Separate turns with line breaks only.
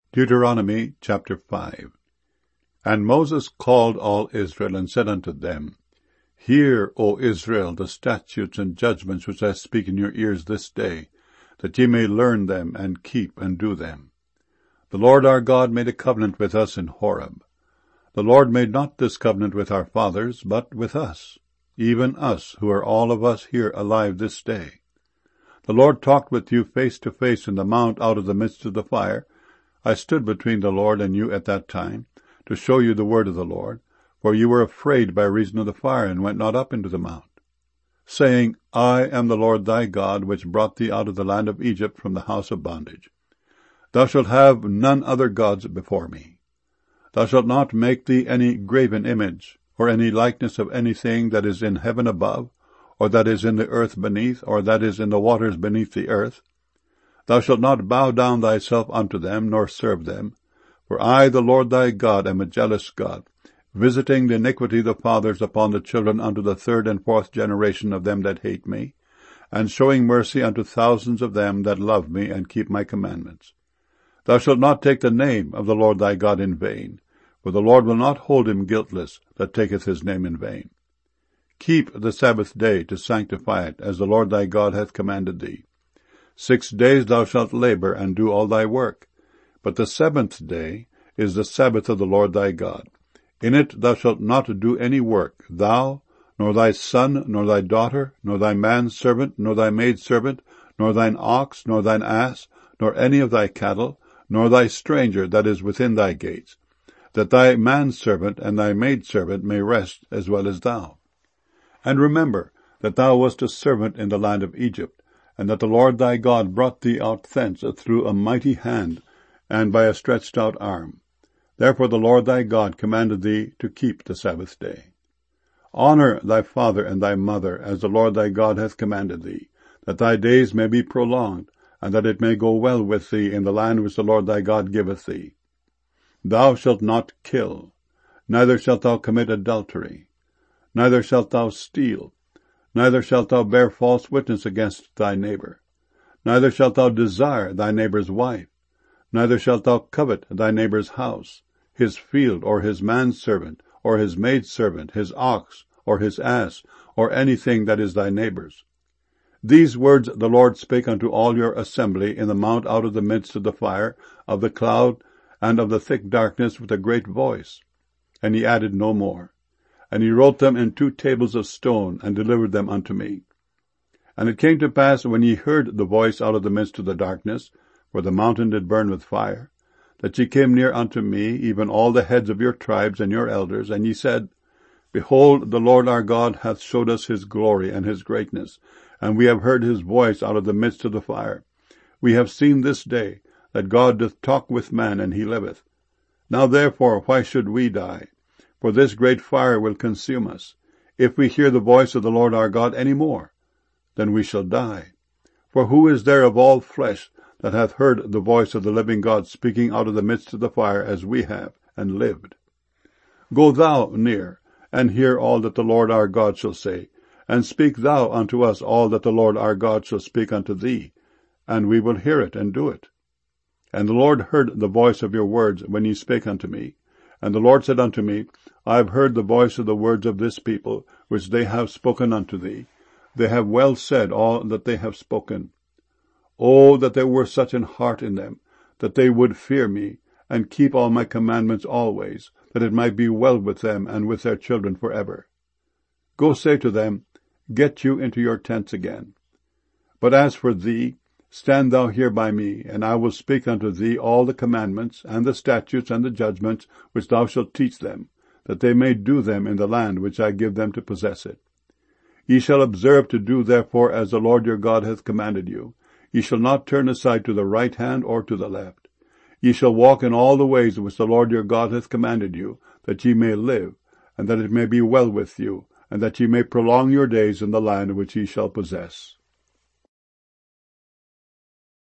Deuteronomy chapter 5. And Moses called all Israel, and said unto them, Hear, O Israel, the statutes and judgments which I speak in your ears this day, that ye may learn them, and keep and do them. The Lord our God made a covenant with us in Horeb. The Lord made not this covenant with our fathers, but with us, even us, who are all of us here alive this day. The Lord talked with you face to face in the mount out of the midst of the fire. I stood between the Lord and you at that time, to show you the word of the Lord, for you were afraid by reason of the fire, and went not up into the mount, saying, I am the Lord thy God, which brought thee out of the land of Egypt from the house of bondage. Thou shalt have none other gods before me. Thou shalt not make thee any graven image, or any likeness of anything that is in heaven above, or that is in the earth beneath, or that is in the waters beneath the earth. Thou shalt not bow down thyself unto them, nor serve them. For I, the Lord thy God, am a jealous God, visiting the iniquity of the fathers upon the children unto the third and fourth generation of them that hate me, and showing mercy unto thousands of them that love me and keep my commandments. Thou shalt not take the name of the Lord thy God in vain, for the Lord will not hold him guiltless that taketh his name in vain. Keep the Sabbath day to sanctify it, as the Lord thy God hath commanded thee. 6 days thou shalt labor and do all thy work, but the 7th day is the Sabbath of the Lord thy God. In it thou shalt not do any work, thou, nor thy son, nor thy daughter, nor thy manservant, nor thy maidservant, nor thine ox, nor thine ass, nor any of thy cattle, nor thy stranger that is within thy gates, that thy manservant and thy maidservant may rest as well as thou. And remember that thou wast a servant in the land of Egypt, and that the Lord thy God brought thee out thence through a mighty hand, and by a stretched out arm. Therefore the Lord thy God commanded thee to keep the Sabbath day. Honor thy father and thy mother, as the Lord thy God hath commanded thee, that thy days may be prolonged, and that it may go well with thee in the land which the Lord thy God giveth thee. Thou shalt not kill, neither shalt thou commit adultery, neither shalt thou steal, neither shalt thou bear false witness against thy neighbor, neither shalt thou desire thy neighbor's wife, neither shalt thou covet thy neighbor's house, his field, or his manservant, or his maidservant, his ox, or his ass, or anything that is thy neighbor's. These words the Lord spake unto all your assembly in the mount out of the midst of the fire, of the cloud, and of the thick darkness with a great voice. And he added no more. And he wrote them in 2 tables of stone, and delivered them unto me. And it came to pass, when ye heard the voice out of the midst of the darkness, for the mountain did burn with fire, that ye came near unto me, even all the heads of your tribes and your elders, and ye said, Behold, the Lord our God hath showed us his glory and his greatness, and we have heard his voice out of the midst of the fire. We have seen this day that God doth talk with man, and he liveth. Now therefore why should we die? For this great fire will consume us. If we hear the voice of the Lord our God any more, then we shall die. For who is there of all flesh that hath heard the voice of the living God speaking out of the midst of the fire, as we have, and lived? Go thou near, and hear all that the Lord our God shall say, and speak thou unto us all that the Lord our God shall speak unto thee, and we will hear it and do it. And the Lord heard the voice of your words when ye spake unto me. And the Lord said unto me, I have heard the voice of the words of this people, which they have spoken unto thee. They have well said all that they have spoken. Oh, that there were such an heart in them, that they would fear me, and keep all my commandments always, that it might be well with them and with their children forever. Go say to them, Get you into your tents again. But as for thee, stand thou here by me, and I will speak unto thee all the commandments, and the statutes, and the judgments, which thou shalt teach them, that they may do them in the land which I give them to possess it. Ye shall observe to do therefore as the Lord your God hath commanded you. Ye shall not turn aside to the right hand or to the left. Ye shall walk in all the ways which the Lord your God hath commanded you, that ye may live, and that it may be well with you, and that ye may prolong your days in the land which ye shall possess.